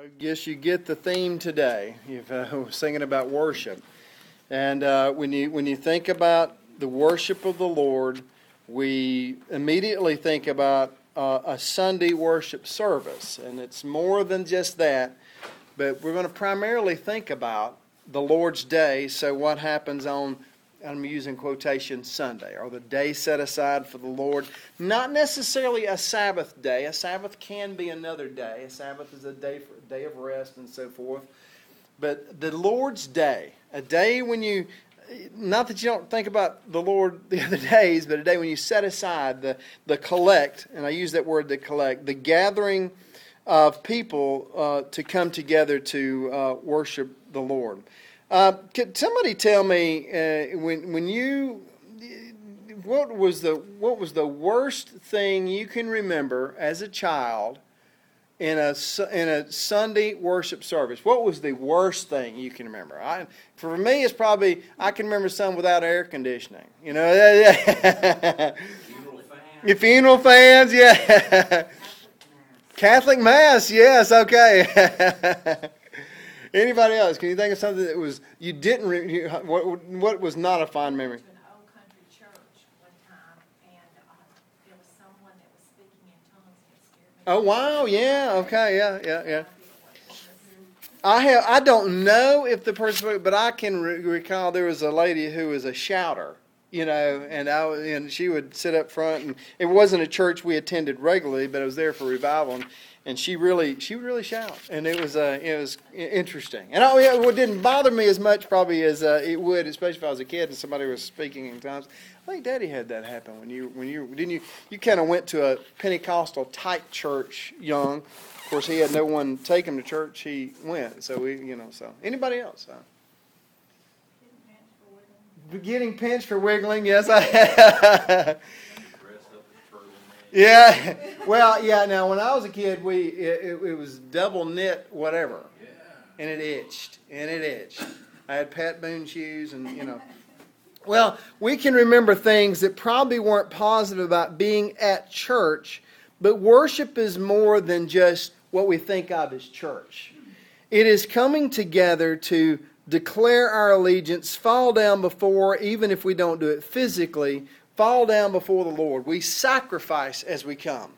I guess you get the theme today. We're singing about worship. And when you think about the worship of the Lord, we immediately think about a Sunday worship service. And it's more than just that. But we're going to primarily think about the Lord's Day. So what happens on, I'm using quotation, Sunday, or the day set aside for the Lord. Not necessarily a Sabbath day. A Sabbath can be another day. A Sabbath is a day of rest and so forth. But the Lord's Day, a day when you, not that you don't think about the Lord the other days, but a day when you set aside the collect, and I use that word, the collect, the gathering of people to come together to worship the Lord. Could somebody tell me when you what was the worst thing you can remember as a child in a Sunday worship service? What was the worst thing you can remember? For me, it's probably I can remember some without air conditioning. You know, your funeral fans, yeah. Catholic Mass, yes, okay. Anybody else? Can you think of something that was you didn't? What was not a fond memory? To an old country church one time, and there was someone that was speaking in tongues and it scared me. Oh wow! Yeah. Okay. Yeah. I don't know if the person, but I can recall there was a lady who was a shouter. You know, and she would sit up front, and it wasn't a church we attended regularly, but it was there for revival. And she would really shout, and it was interesting. And it didn't bother me as much probably as it would, especially if I was a kid and somebody was speaking in tongues. I think Daddy had that happen when you didn't you kind of went to a Pentecostal type church young. Of course, he had no one take him to church. He went, so So anybody else? Getting pinched for wiggling. Yes, I have. Yeah, well, yeah. Now, when I was a kid, it was double knit whatever, and it itched. I had Pat Boone shoes, and Well, we can remember things that probably weren't positive about being at church, but worship is more than just what we think of as church. It is coming together to declare our allegiance, fall down before, even if we don't do it physically, fall down before the Lord. We sacrifice as we come.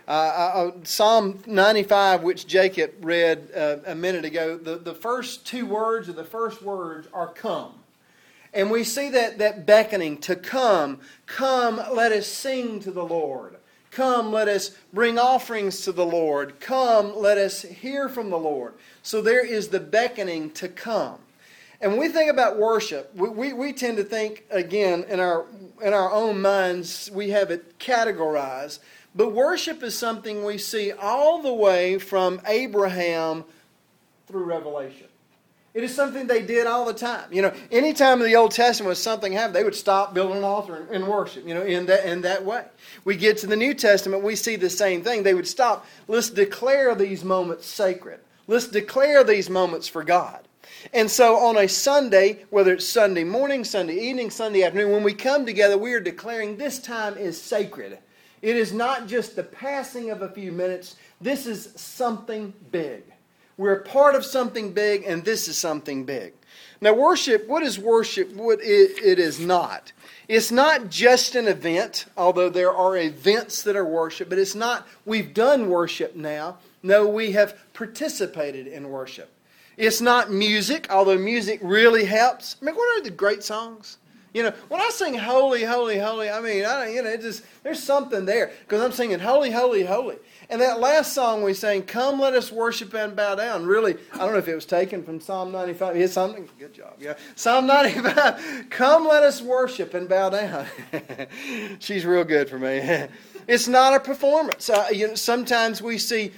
Psalm 95, which Jacob read a minute ago, the first two words of the first words are come. And we see that beckoning to come. Come, let us sing to the Lord. Come, let us bring offerings to the Lord. Come, let us hear from the Lord. So there is the beckoning to come. And when we think about worship, we tend to think, again, in our own minds, we have it categorized. But worship is something we see all the way from Abraham through Revelation. It is something they did all the time. Any time in the Old Testament when something happened, they would stop, build an altar, and worship, in that way. We get to the New Testament, we see the same thing. They would stop. Let's declare these moments sacred. Let's declare these moments for God. And so on a Sunday, whether it's Sunday morning, Sunday evening, Sunday afternoon, when we come together, we are declaring this time is sacred. It is not just the passing of a few minutes. This is something big. We're a part of something big, and this is something big. Now, worship, what is worship? What it is not. It's not just an event, although there are events that are worship, but it's not, we've done worship now. No, we have participated in worship. It's not music, although music really helps. I mean, what are the great songs? When I sing "Holy, Holy, Holy," I mean, there's something there because I'm singing "Holy, Holy, Holy." And that last song we sang, "Come, let us worship and bow down." Really, I don't know if it was taken from Psalm 95. It's something. Good job. Yeah, Psalm 95. Come, let us worship and bow down. She's real good for me. It's not a performance. Sometimes we see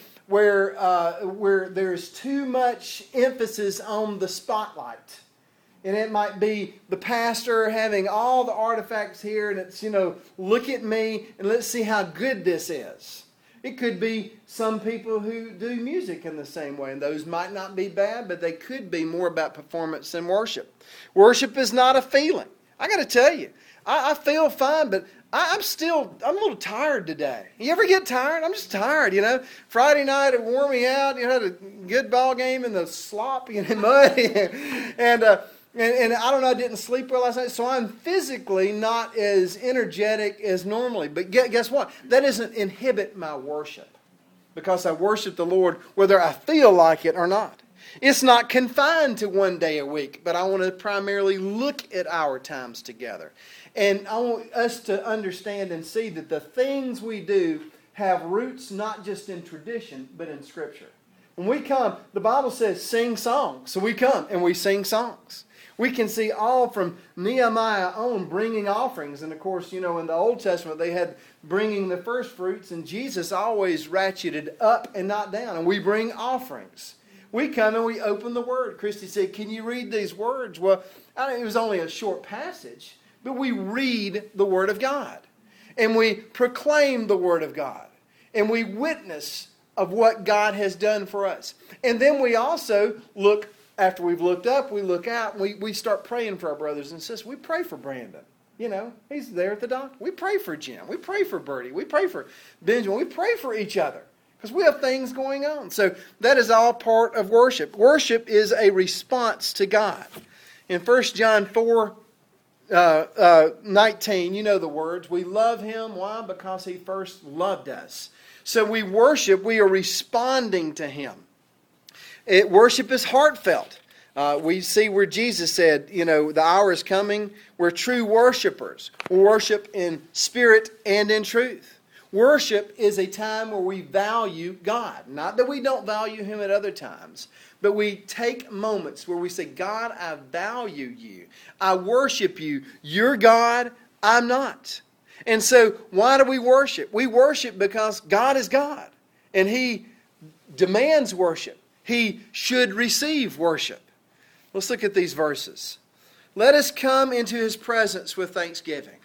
where there's too much emphasis on the spotlight. And it might be the pastor having all the artifacts here, and it's, look at me and let's see how good this is. It could be some people who do music in the same way, and those might not be bad, but they could be more about performance than worship. Worship is not a feeling. I got to tell you, I feel fine, but I'm a little tired today. You ever get tired? I'm just tired, you know. Friday night it wore me out. You know, had a good ball game in the slop, you know, mud, and I don't know, I didn't sleep well last night, so I'm physically not as energetic as normally. But guess what? That doesn't inhibit my worship, because I worship the Lord whether I feel like it or not. It's not confined to one day a week, but I want to primarily look at our times together. And I want us to understand and see that the things we do have roots not just in tradition, but in Scripture. When we come, the Bible says sing songs. So we come and we sing songs. We can see all from Nehemiah on bringing offerings. And of course, you know, in the Old Testament they had bringing the first fruits, and Jesus always ratcheted up and not down. And we bring offerings. We come and we open the Word. Christy said, "Can you read these words?" Well, it was only a short passage, but we read the Word of God. And we proclaim the Word of God. And we witness of what God has done for us. And then we also look, after we've looked up, we look out, and we start praying for our brothers and sisters. We pray for Brandon. You know, he's there at the doctor. We pray for Jim. We pray for Bertie. We pray for Benjamin. We pray for each other, because we have things going on. So that is all part of worship. Worship is a response to God. In 1 John 4, 19, you know the words. We love Him. Why? Because He first loved us. So we worship. We are responding to Him. Worship is heartfelt. We see where Jesus said, you know, the hour is coming where true worshipers will worship in spirit and in truth. Worship is a time where we value God. Not that we don't value Him at other times, but we take moments where we say, God, I value you. I worship you. You're God. I'm not. And so why do we worship? We worship because God is God. And He demands worship. He should receive worship. Let's look at these verses. Let us come into His presence with thanksgiving.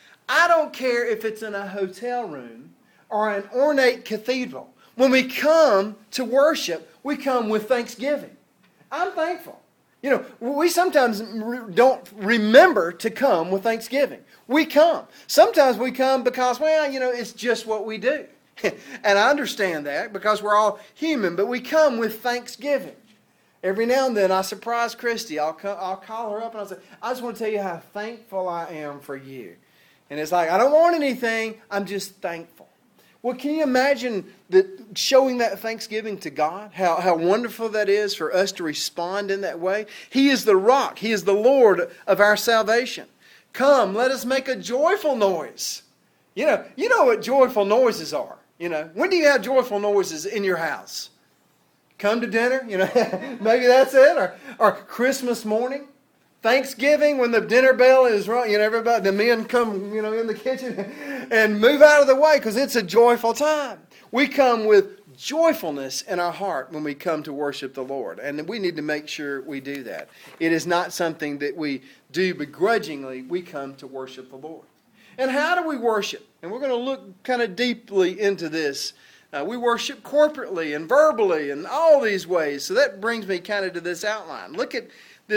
I don't care if it's in a hotel room or an ornate cathedral. When we come to worship, we come with thanksgiving. I'm thankful. You know, we sometimes don't remember to come with thanksgiving. We come. Sometimes we come because, well, you know, it's just what we do. And I understand that because we're all human, but we come with thanksgiving. Every now and then I surprise Christy. I'll call her up and I'll say, I just want to tell you how thankful I am for you. And it's like, I don't want anything. I'm just thankful. Well, can you imagine that showing that thanksgiving to God? How wonderful that is for us to respond in that way. He is the rock. He is the Lord of our salvation. Come, let us make a joyful noise. You know what joyful noises are. You know, when do you have joyful noises in your house? Come to dinner, you know, maybe that's it. Or Christmas morning. Thanksgiving, when the dinner bell is rung, you know, everybody, the men come, you know, in the kitchen and move out of the way because it's a joyful time. We come with joyfulness in our heart when we come to worship the Lord. And we need to make sure we do that. It is not something that we do begrudgingly. We come to worship the Lord. And how do we worship? And we're going to look kind of deeply into this. We worship corporately and verbally and all these ways. So that brings me kind of to this outline. Look at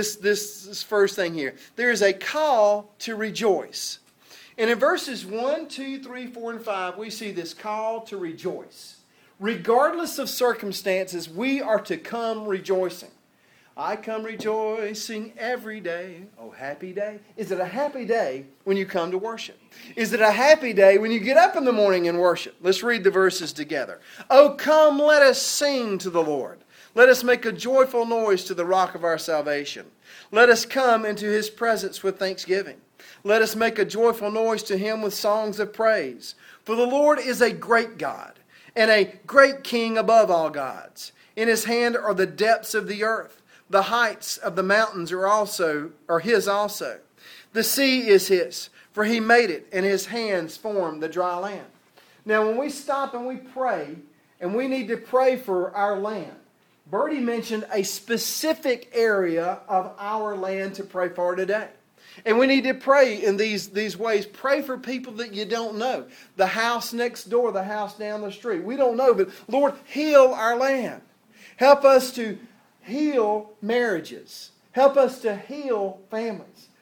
this first thing here. There is a call to rejoice. And in verses 1, 2, 3, 4, and 5, we see this call to rejoice. Regardless of circumstances, we are to come rejoicing. I come rejoicing every day. Oh, happy day. Is it a happy day when you come to worship? Is it a happy day when you get up in the morning and worship? Let's read the verses together. Oh, come, let us sing to the Lord. Let us make a joyful noise to the rock of our salvation. Let us come into His presence with thanksgiving. Let us make a joyful noise to Him with songs of praise. For the Lord is a great God and a great King above all gods. In His hand are the depths of the earth. The heights of the mountains are His also. The sea is His, for He made it, and His hands formed the dry land. Now, when we stop and we pray, and we need to pray for our land, Bertie mentioned a specific area of our land to pray for today. And we need to pray in these ways. Pray for people that you don't know. The house next door, the house down the street. We don't know, but Lord, heal our land. Help us to heal marriages. Help us to heal families.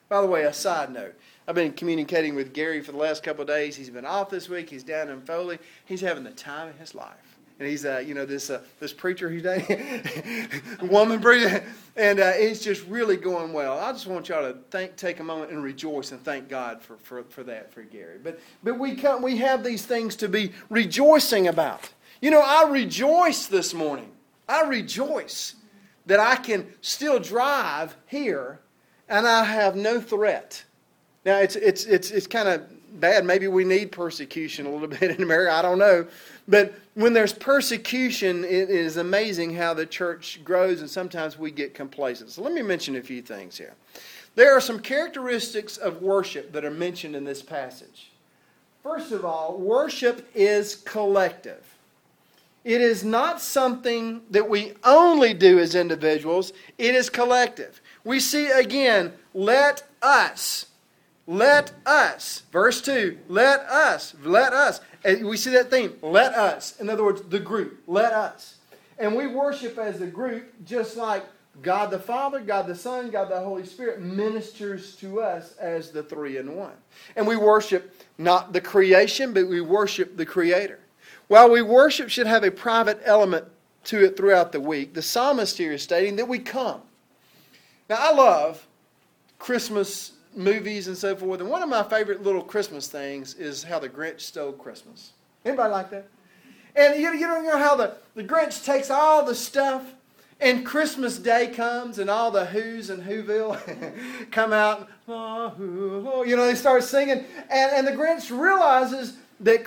By the way, a side note. I've been communicating with Gary for the last couple of days. He's been off this week. He's down in Foley. He's having the time of his life. And he's, this preacher he's dating, woman preacher, and it's just really going well. I just want y'all to take a moment and rejoice and thank God for that, for Gary. But we have these things to be rejoicing about. You know, I rejoice this morning. I rejoice that I can still drive here and I have no threat. Now, it's kind of bad. Maybe we need persecution a little bit in America. I don't know. But when there's persecution, it is amazing how the church grows, and sometimes we get complacent. So let me mention a few things here. There are some characteristics of worship that are mentioned in this passage. First of all, worship is collective. It is not something that we only do as individuals. It is collective. We see again, let us. Let us. Verse 2, let us. Let us. And we see that theme, let us. In other words, the group, let us. And we worship as a group just like God the Father, God the Son, God the Holy Spirit ministers to us as the three in one. And we worship not the creation, but we worship the Creator. While we worship should have a private element to it throughout the week, the psalmist here is stating that we come. Now, I love Christmas movies and so forth, and one of my favorite little Christmas things is how the Grinch stole Christmas. Anybody like that? And you know how the Grinch takes all the stuff, and Christmas Day comes, and all the Who's and Whoville come out, they start singing, and the Grinch realizes that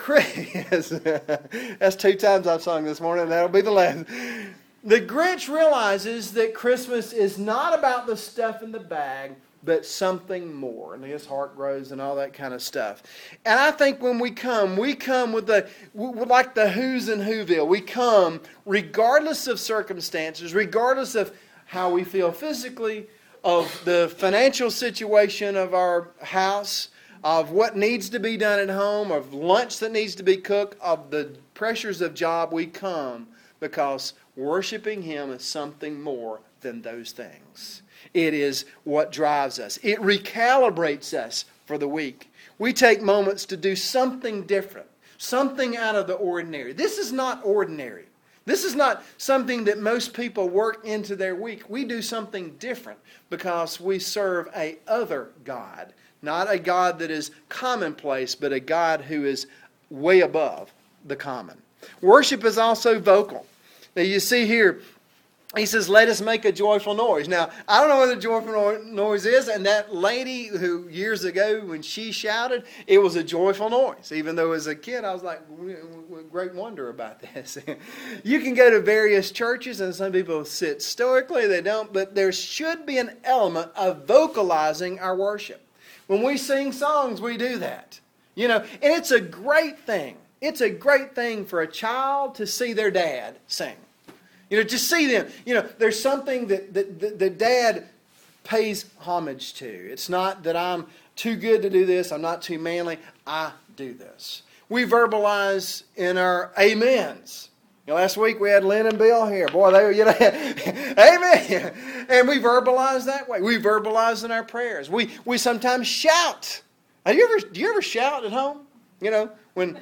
that's 2 times I've sung this morning, and that'll be the last. The Grinch realizes that Christmas is not about the stuff in the bag, but something more. And his heart grows and all that kind of stuff. And I think when we come with like the Who's and Whoville. We come regardless of circumstances, regardless of how we feel physically, of the financial situation of our house, of what needs to be done at home, of lunch that needs to be cooked, of the pressures of job. We come because worshiping Him is something more than those things. It is what drives us. It recalibrates us for the week. We take moments to do something different, something out of the ordinary. This is not ordinary. This is not something that most people work into their week. We do something different because we serve a other God. Not a God that is commonplace, but a God who is way above the common. Worship is also vocal. Now you see here, he says, let us make a joyful noise. Now, I don't know what a joyful noise is, and that lady who years ago when she shouted, it was a joyful noise. Even though as a kid, I was like, great wonder about this. You can go to various churches, and some people sit stoically, they don't, but there should be an element of vocalizing our worship. When we sing songs, we do that. And it's a great thing. It's a great thing for a child to see their dad sing. Just see them. There's something that the dad pays homage to. It's not that I'm too good to do this. I'm not too manly. I do this. We verbalize in our amens. Last week we had Lynn and Bill here. Boy, they were, amen. And we verbalize that way. We verbalize in our prayers. We sometimes shout. Do you ever shout at home? When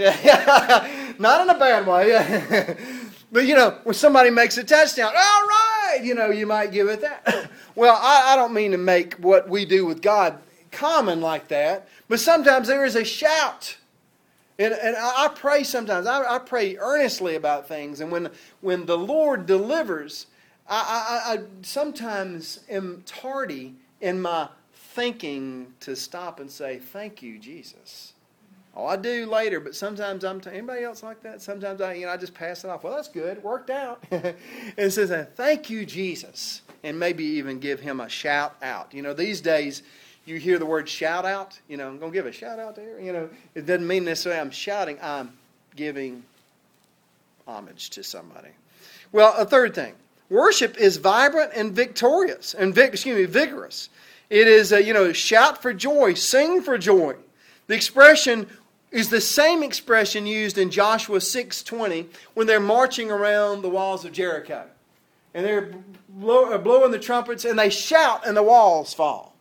not in a bad way. But, when somebody makes a touchdown, all right, you might give it that. Well, I don't mean to make what we do with God common like that, but sometimes there is a shout. And I pray sometimes. I pray earnestly about things. And when the Lord delivers, I sometimes am tardy in my thinking to stop and say, thank you, Jesus. Oh, I do later, but sometimes anybody else like that? Sometimes I just pass it off. Well, that's good. It worked out. And it says, thank you, Jesus. And maybe even give Him a shout out. These days, you hear the word shout out. I'm going to give a shout out there. It doesn't mean necessarily I'm shouting. I'm giving homage to somebody. Well, a third thing. Worship is vibrant and victorious. Vigorous. It is, shout for joy. Sing for joy. The expression is the same expression used in Joshua 6:20 when they're marching around the walls of Jericho. And they're blowing the trumpets and they shout and the walls fall.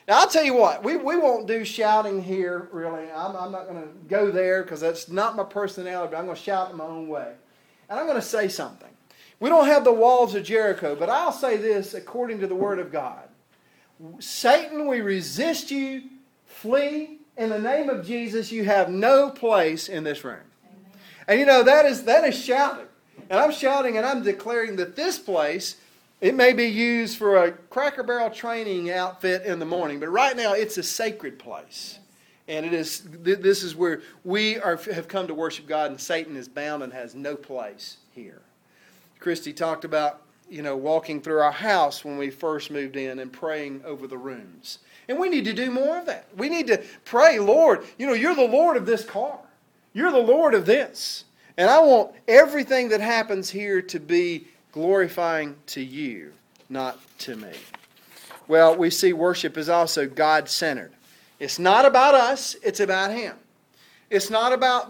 Now, I'll tell you what, we won't do shouting here, really. I'm not going to go there because that's not my personality, but I'm going to shout in my own way. And I'm going to say something. We don't have the walls of Jericho, but I'll say this according to the Word of God. Satan, we resist you, flee. In the name of Jesus, you have no place in this room. Amen. And that is shouting. And I'm shouting and I'm declaring that this place, it may be used for a Cracker Barrel training outfit in the morning, but right now it's a sacred place. And this is where we have come to worship God, and Satan is bound and has no place here. Christy talked about, walking through our house when we first moved in and praying over the rooms. And we need to do more of that. We need to pray, Lord, you're the Lord of this car. You're the Lord of this. And I want everything that happens here to be glorifying to you, not to me. Well, we see worship is also God-centered. It's not about us, it's about Him. It's not about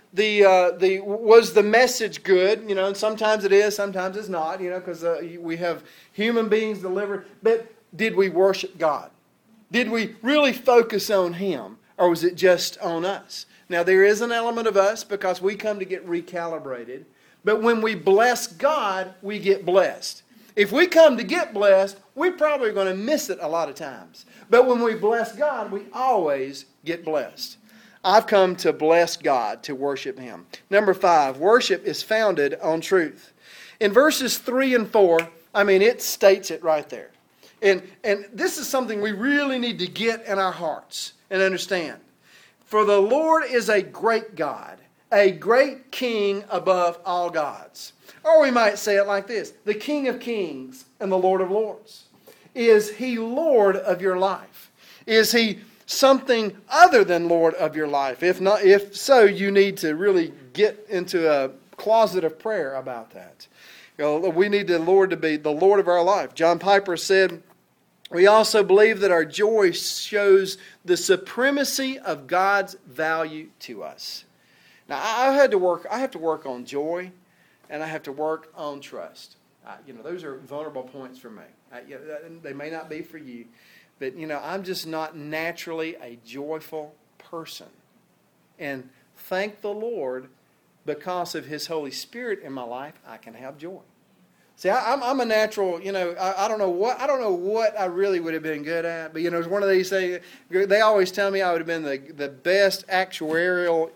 was the message good, and sometimes it is, sometimes it's not, because we have human beings delivered. But did we worship God? Did we really focus on Him, or was it just on us? Now, there is an element of us because we come to get recalibrated. But when we bless God, we get blessed. If we come to get blessed, we're probably going to miss it a lot of times. But when we bless God, we always get blessed. I've come to bless God, to worship Him. Number 5, worship is founded on truth. In verses 3 and 4, it states it right there. And this is something we really need to get in our hearts and understand. For the Lord is a great God, a great King above all gods. Or we might say it like this: the King of kings and the Lord of lords. Is He Lord of your life? Is He something other than Lord of your life? If so, you need to really get into a closet of prayer about that. We need the Lord to be the Lord of our life. John Piper said, "We also believe that our joy shows the supremacy of God's value to us." Now, I have to work on joy, and I have to work on trust. Those are vulnerable points for me. They may not be for you, but I'm just not naturally a joyful person. And thank the Lord, because of His Holy Spirit in my life, I can have joy. See, I'm a natural, I don't know what I really would have been good at, but it's one of these things. They always tell me I would have been the best actuarial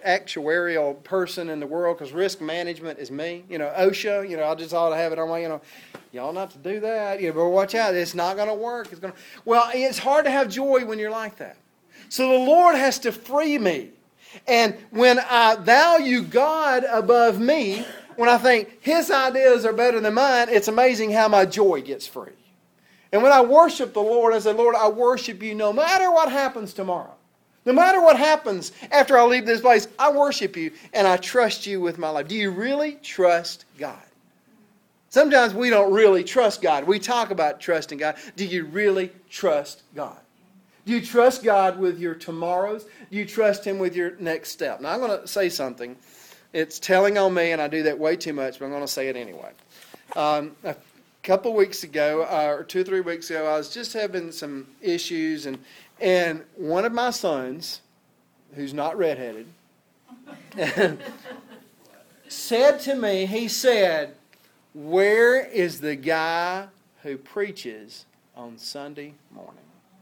person in the world, because risk management is me. OSHA, I just ought to have it on my, y'all not to do that. But watch out, it's not going to work. It's hard to have joy when you're like that. So the Lord has to free me. And when I value God above me, when I think His ideas are better than mine, it's amazing how my joy gets free. And when I worship the Lord, I say, Lord, I worship You no matter what happens tomorrow. No matter what happens after I leave this place, I worship You and I trust You with my life. Do you really trust God? Sometimes we don't really trust God. We talk about trusting God. Do you really trust God? Do you trust God with your tomorrows? Do you trust Him with your next step? Now, I'm going to say something. It's telling on me, and I do that way too much, but I'm going to say it anyway. A couple weeks ago, or 2 or 3 weeks ago, I was just having some issues, and one of my sons, who's not redheaded, said to me, he said, "Where is the guy who preaches on Sunday morning?"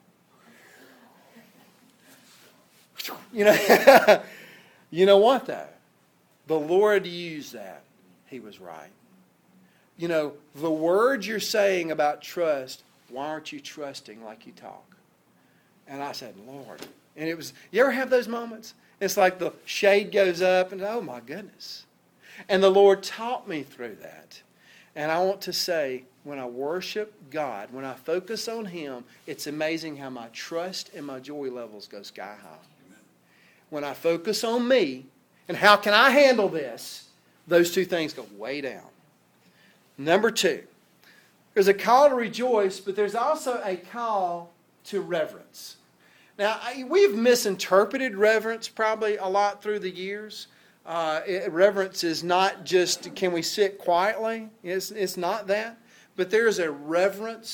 You know what, though? The Lord used that. He was right. The words you're saying about trust, why aren't you trusting like you talk? And I said, Lord. And it was, you ever have those moments? It's like the shade goes up and, oh my goodness. And the Lord taught me through that. And I want to say, when I worship God, when I focus on Him, it's amazing how my trust and my joy levels go sky high. Amen. When I focus on me, and how can I handle this? Those two things go way down. Number 2, there's a call to rejoice, but there's also a call to reverence. Now, we've misinterpreted reverence probably a lot through the years. Reverence is not just, can we sit quietly? It's not that. But there's a reverence.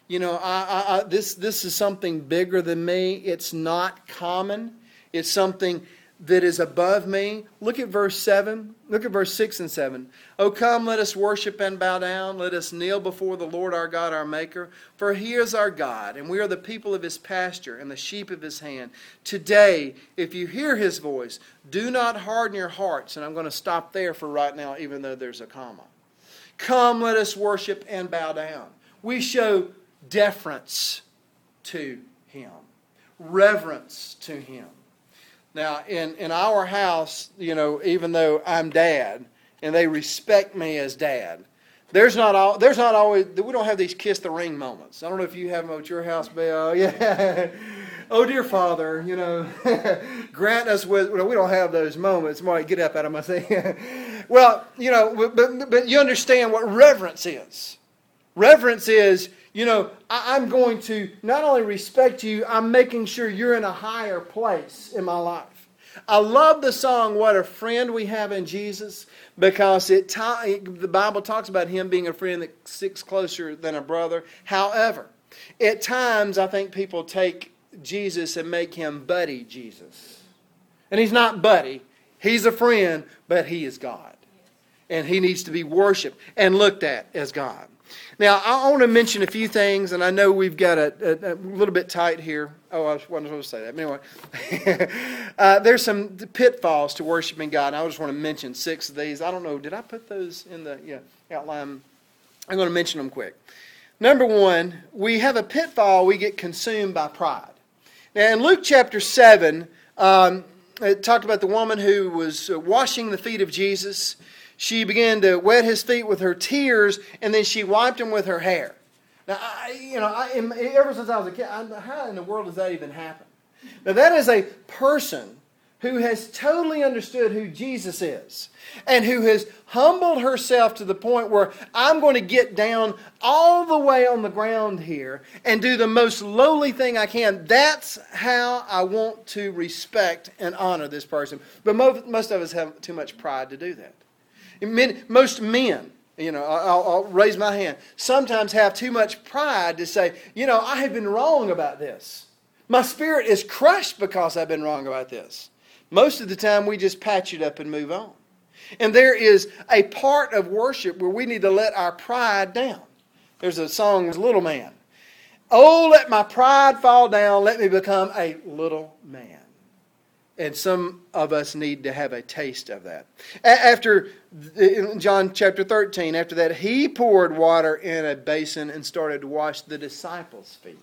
You know, this is something bigger than me. It's not common. It's something that is above me. Look at verse 7. Look at verse 6 and 7. "O come, let us worship and bow down. Let us kneel before the Lord our God, our Maker. For He is our God, and we are the people of His pasture and the sheep of His hand. Today, if you hear His voice, do not harden your hearts." And I'm going to stop there for right now, even though there's a comma. Come, let us worship and bow down. We show deference to Him, reverence to Him. Now, in our house, you know, even though I'm dad and they respect me as dad, there's not always, we don't have these kiss the ring moments. I don't know if you have them at your house, Bill. Yeah. "Oh, dear Father, you know, grant us with," we don't have those moments. More like, "Get up out of my thing." Well, you know, but you understand what reverence is. Reverence is, you know, I'm going to not only respect you, I'm making sure you're in a higher place in my life. I love the song, "What a Friend We Have in Jesus," because the Bible talks about Him being a friend that sticks closer than a brother. However, at times I think people take Jesus and make Him buddy Jesus. And He's not buddy. He's a friend, but He is God. And He needs to be worshiped and looked at as God. Now, I want to mention a few things, and I know we've got a little bit tight here. Oh, I wasn't supposed to say that. But anyway, there's some pitfalls to worshiping God. I just want to mention 6 of these. I don't know, did I put those in the outline? I'm going to mention them quick. Number 1, we have a pitfall. We get consumed by pride. Now, in Luke chapter 7, it talked about the woman who was washing the feet of Jesus. She began to wet His feet with her tears, and then she wiped them with her hair. Now, ever since I was a kid, how in the world does that even happen? Now, that is a person who has totally understood who Jesus is and who has humbled herself to the point where I'm going to get down all the way on the ground here and do the most lowly thing I can. That's how I want to respect and honor this person. But most of us have too much pride to do that. Most men, you know, I'll raise my hand, sometimes have too much pride to say, you know, I have been wrong about this. My spirit is crushed because I've been wrong about this. Most of the time we just patch it up and move on. And there is a part of worship where we need to let our pride down. There's a song, "Little Man." "Oh, let my pride fall down, let me become a little man." And some of us need to have a taste of that. After, in John chapter 13, after that, He poured water in a basin and started to wash the disciples' feet.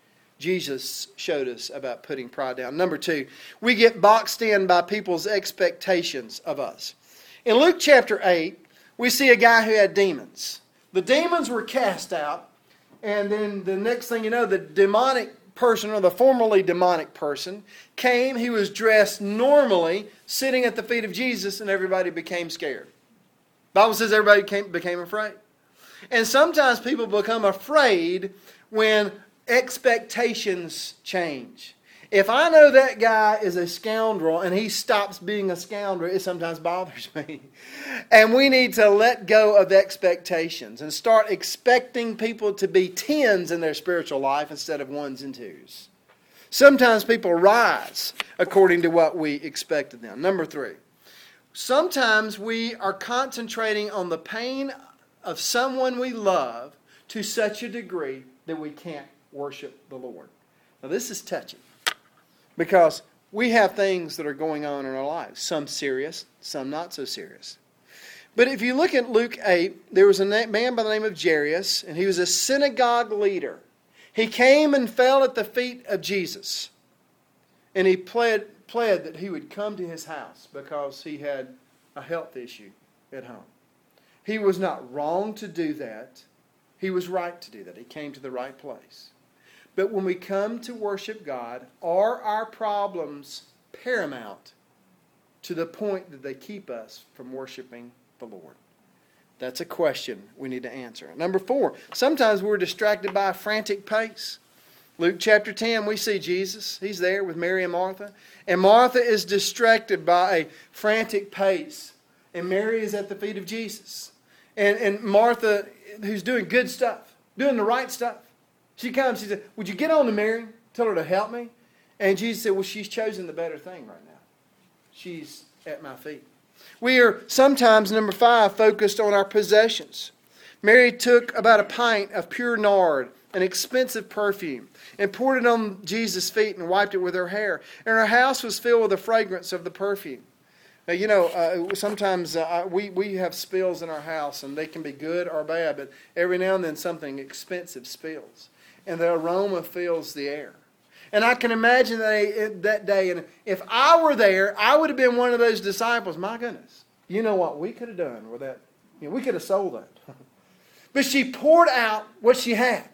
Jesus showed us about putting pride down. Number 2, we get boxed in by people's expectations of us. In Luke chapter 8, we see a guy who had demons. The demons were cast out, and then the next thing you know, the demonic person, or the formerly demonic person, came. He was dressed normally, sitting at the feet of Jesus, and everybody became scared. The Bible says everybody became afraid. And sometimes people become afraid when expectations change. If I know that guy is a scoundrel and he stops being a scoundrel, it sometimes bothers me. And we need to let go of expectations and start expecting people to be 10s in their spiritual life instead of 1s and 2s. Sometimes people rise according to what we expect of them. Number 3, sometimes we are concentrating on the pain of someone we love to such a degree that we can't worship the Lord. Now, this is touchy because we have things that are going on in our lives, some serious, some not so serious. But if you look at Luke 8, there was a man by the name of Jairus, and he was a synagogue leader. He came and fell at the feet of Jesus, and he pled that he would come to his house because he had a health issue at home. He was not wrong to do that. He was right to do that. He came to the right place. But when we come to worship God, are our problems paramount to the point that they keep us from worshiping the Lord? That's a question we need to answer. Number 4, sometimes we're distracted by a frantic pace. Luke chapter 10, we see Jesus. He's there with Mary and Martha. And Martha is distracted by a frantic pace. And Mary is at the feet of Jesus. And Martha, who's doing good stuff, doing the right stuff, She comes, she said, would you get on to Mary? Tell her to help me. And Jesus said, well, she's chosen the better thing right now. She's at my feet. We are sometimes, number 5, focused on our possessions. Mary took about a pint of pure nard, an expensive perfume, and poured it on Jesus' feet and wiped it with her hair. And her house was filled with the fragrance of the perfume. Now, sometimes we have spills in our house, and they can be good or bad, but every now and then something expensive spills. And the aroma fills the air. And I can imagine that day, and if I were there, I would have been one of those disciples. My goodness, you know what we could have done with that? We could have sold that. But she poured out what she had.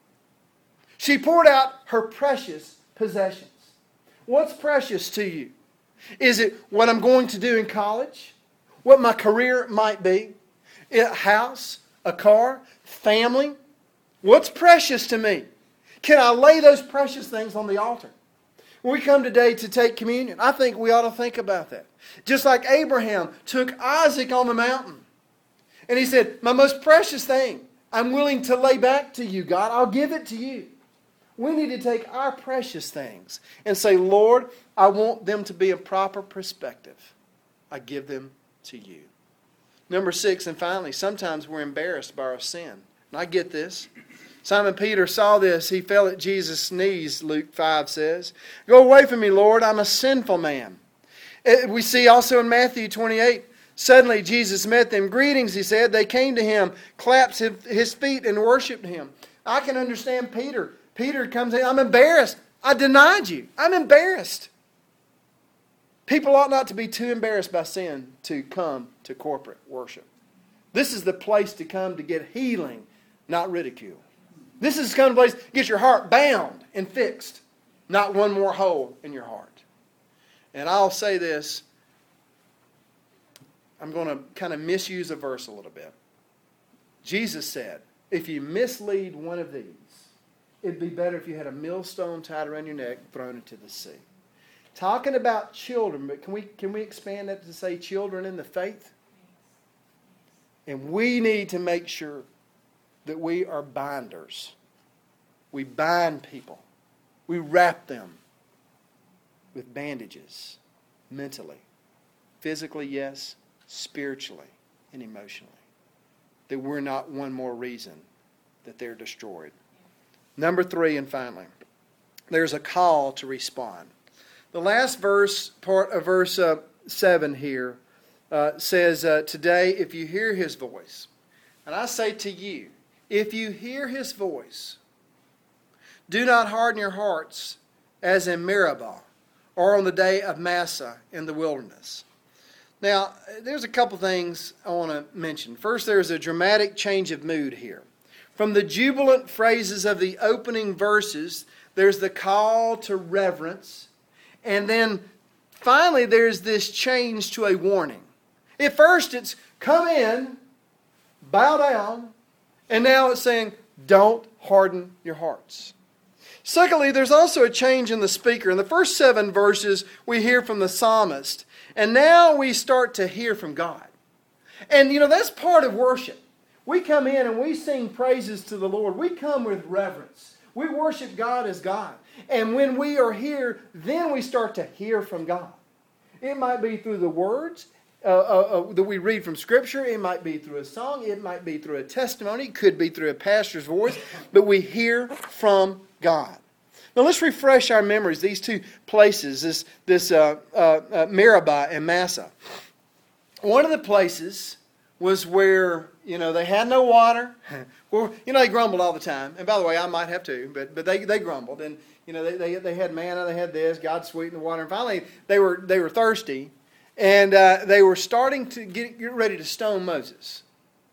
She poured out her precious possessions. What's precious to you? Is it what I'm going to do in college? What my career might be? A house? A car? Family? What's precious to me? Can I lay those precious things on the altar? When we come today to take communion, I think we ought to think about that. Just like Abraham took Isaac on the mountain. And he said, my most precious thing, I'm willing to lay back to you, God. I'll give it to you. We need to take our precious things and say, Lord, I want them to be in proper perspective. I give them to you. Number 6, and finally, sometimes we're embarrassed by our sin. And I get this. Simon Peter saw this. He fell at Jesus' knees, Luke 5 says. Go away from me, Lord. I'm a sinful man. We see also in Matthew 28, suddenly Jesus met them. Greetings, he said. They came to him, clapped his feet, and worshipped him. I can understand Peter. Peter comes in, I'm embarrassed. I denied you. I'm embarrassed. People ought not to be too embarrassed by sin to come to corporate worship. This is the place to come to get healing, not ridicule. This is the kind of place to get your heart bound and fixed, not one more hole in your heart. And I'll say this, I'm going to kind of misuse a verse a little bit. Jesus said, if you mislead one of these, it'd be better if you had a millstone tied around your neck and thrown into the sea. Talking about children, but can we expand that to say children in the faith? And we need to make sure that we are binders. We bind people. We wrap them with bandages, mentally, physically, yes, spiritually, and emotionally. That we're not one more reason that they're destroyed. Number 3, and finally, there's a call to respond. The last verse, part of verse 7 here, says, today, if you hear his voice, and I say to you, if you hear his voice, do not harden your hearts as in Meribah or on the day of Massah in the wilderness. Now, there's a couple things I want to mention. First, there's a dramatic change of mood here. From the jubilant phrases of the opening verses, there's the call to reverence. And then finally, there's this change to a warning. At first, it's come in, bow down, and now it's saying, don't harden your hearts. Secondly, there's also a change in the speaker. In the first 7 verses, we hear from the psalmist. And now we start to hear from God. And, that's part of worship. We come in and we sing praises to the Lord. We come with reverence. We worship God as God. And when we are here, then we start to hear from God. It might be through the words that we read from Scripture. It might be through a song. It might be through a testimony. It could be through a pastor's voice. But we hear from God. Now let's refresh our memories. These two places, this Meribah and Massah. One of the places was where, they had no water. Well, they grumbled all the time. And by the way, I might have too, but they grumbled. And, they had manna, they had this, God sweetened the water. And finally, they were thirsty. And they were starting to get ready to stone Moses.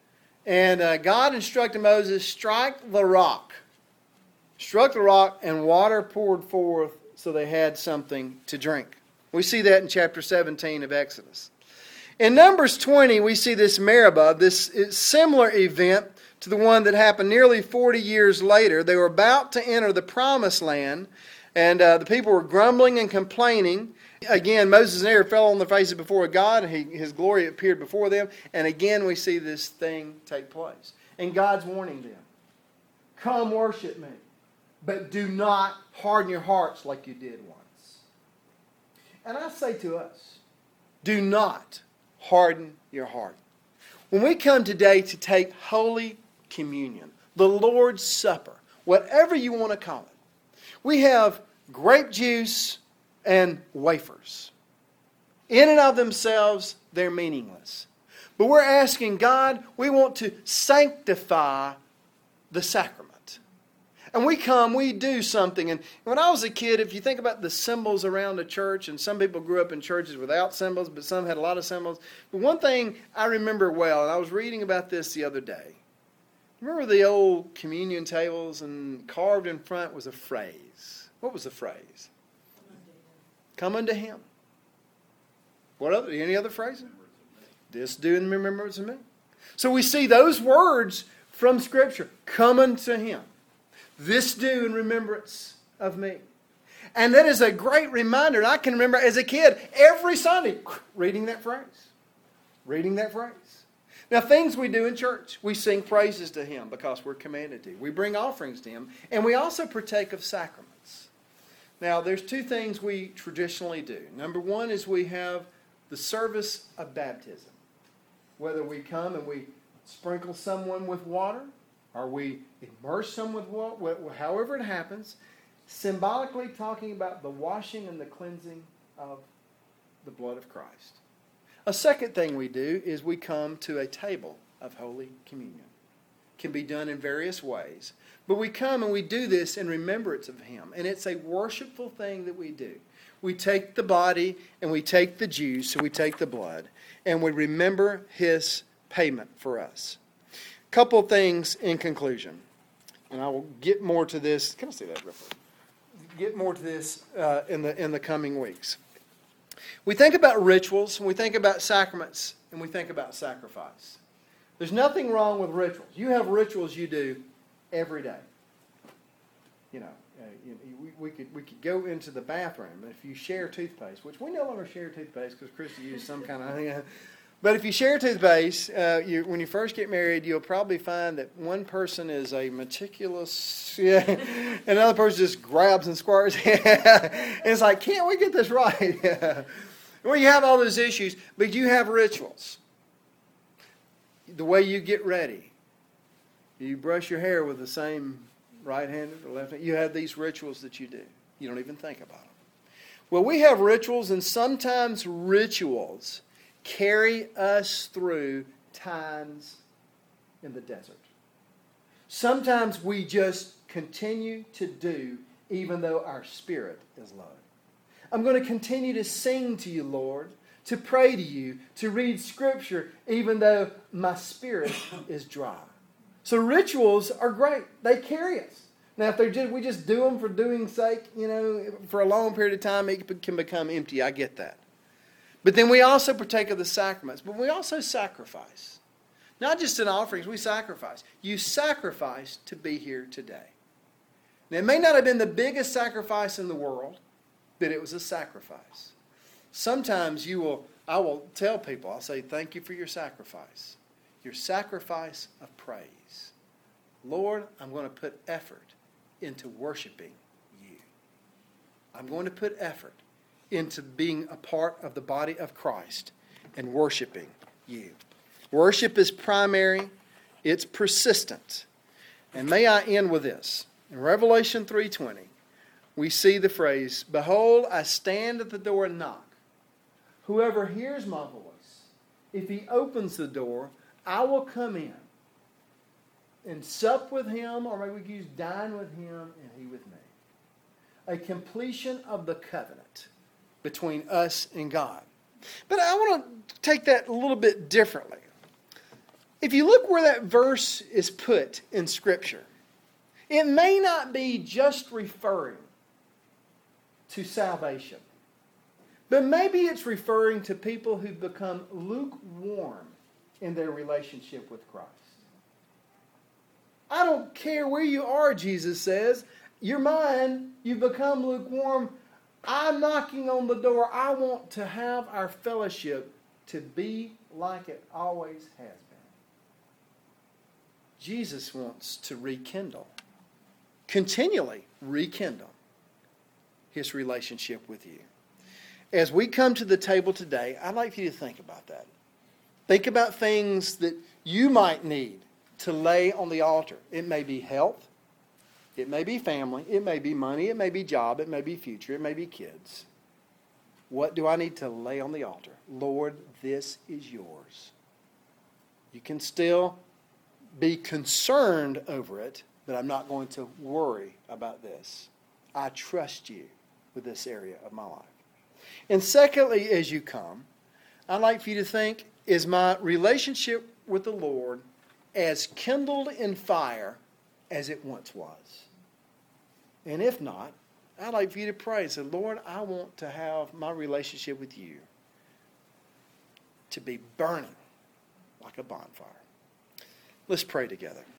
And God instructed Moses, strike the rock. Struck the rock, and water poured forth, so they had something to drink. We see that in chapter 17 of Exodus. In Numbers 20, we see this Meribah, this similar event to the one that happened nearly 40 years later. They were about to enter the promised land, and the people were grumbling and complaining. Again, Moses and Aaron fell on their faces before God, and his glory appeared before them. And again, we see this thing take place. And God's warning them, come worship me. But do not harden your hearts like you did once. And I say to us, do not harden your heart. When we come today to take Holy Communion, the Lord's Supper, whatever you want to call it, we have grape juice and wafers. In and of themselves, they're meaningless. But we're asking God, we want to sanctify the sacrament. And we do something. And when I was a kid, if you think about the symbols around the church, and some people grew up in churches without symbols, but some had a lot of symbols. But one thing I remember well, and I was reading about this the other day. Remember the old communion tables, and carved in front was a phrase. What was the phrase? Come unto Him. Any other phrases? This do in remembrance of me. So we see those words from Scripture. Come unto Him. This do in remembrance of me. And that is a great reminder. And I can remember as a kid, every Sunday, reading that phrase. Reading that phrase. Now, things we do in church. We sing praises to Him because we're commanded to. We bring offerings to Him. And we also partake of sacraments. Now, there's two things we traditionally do. Number one is we have the service of baptism. Whether we come and we sprinkle someone with water, or we immerse someone with water, however it happens, symbolically talking about the washing and the cleansing of the blood of Christ. A second thing we do is we come to a table of Holy Communion. It can be done in various ways. But we come and we do this in remembrance of Him. And it's a worshipful thing that we do. We take the body and we take the juice and we take the blood. And we remember His payment for us. Couple things in conclusion. And I will get more to this. Can I say that real quick? Get more to this in the coming weeks. We think about rituals, and we think about sacraments, and we think about sacrifice. There's nothing wrong with rituals. You have rituals you do every day. We could go into the bathroom, and if you share toothpaste, which we no longer share toothpaste because Christy used some kind of... But if you share toothpaste, when you first get married, you'll probably find that one person is a meticulous, and another person just grabs and squirts. And it's like, can't we get this right? Well, you have all those issues, but you have rituals. The way you get ready. You brush your hair with the same right-handed or left-handed. You have these rituals that you do. You don't even think about them. Well, we have rituals, and sometimes rituals carry us through times in the desert. Sometimes we just continue to do even though our spirit is low. I'm going to continue to sing to you, Lord, to pray to you, to read Scripture even though my spirit is dry. So rituals are great. They carry us. Now, if we just do them for doing's sake, for a long period of time, it can become empty. I get that. But then we also partake of the sacraments. But we also sacrifice. Not just in offerings, we sacrifice. You sacrifice to be here today. Now, it may not have been the biggest sacrifice in the world, but it was a sacrifice. Sometimes I will tell people, I'll say, thank you for your sacrifice. Your sacrifice of praise. Lord, I'm going to put effort into worshiping you. I'm going to put effort into being a part of the body of Christ and worshiping you. Worship is primary. It's persistent. And may I end with this. In Revelation 3:20, we see the phrase, behold, I stand at the door and knock. Whoever hears my voice, if he opens the door, I will come in and sup with him, or maybe we could use dine with him and he with me. A completion of the covenant between us and God. But I want to take that a little bit differently. If you look where that verse is put in Scripture, it may not be just referring to salvation, but maybe it's referring to people who become lukewarm in their relationship with Christ. I don't care where you are, Jesus says. You're mine. You've become lukewarm. I'm knocking on the door. I want to have our fellowship to be like it always has been. Jesus wants to rekindle continually rekindle His relationship with you. As we come to the table today, I'd like for you to think about that. Think about things that you might need to lay on the altar. It may be health. It may be family. It may be money. It may be job. It may be future. It may be kids. What do I need to lay on the altar? Lord, this is yours. You can still be concerned over it, but I'm not going to worry about this. I trust you with this area of my life. And secondly, as you come, I'd like for you to think, is my relationship with the Lord as kindled in fire as it once was? And if not, I'd like for you to pray and say, Lord, I want to have my relationship with you to be burning like a bonfire. Let's pray together.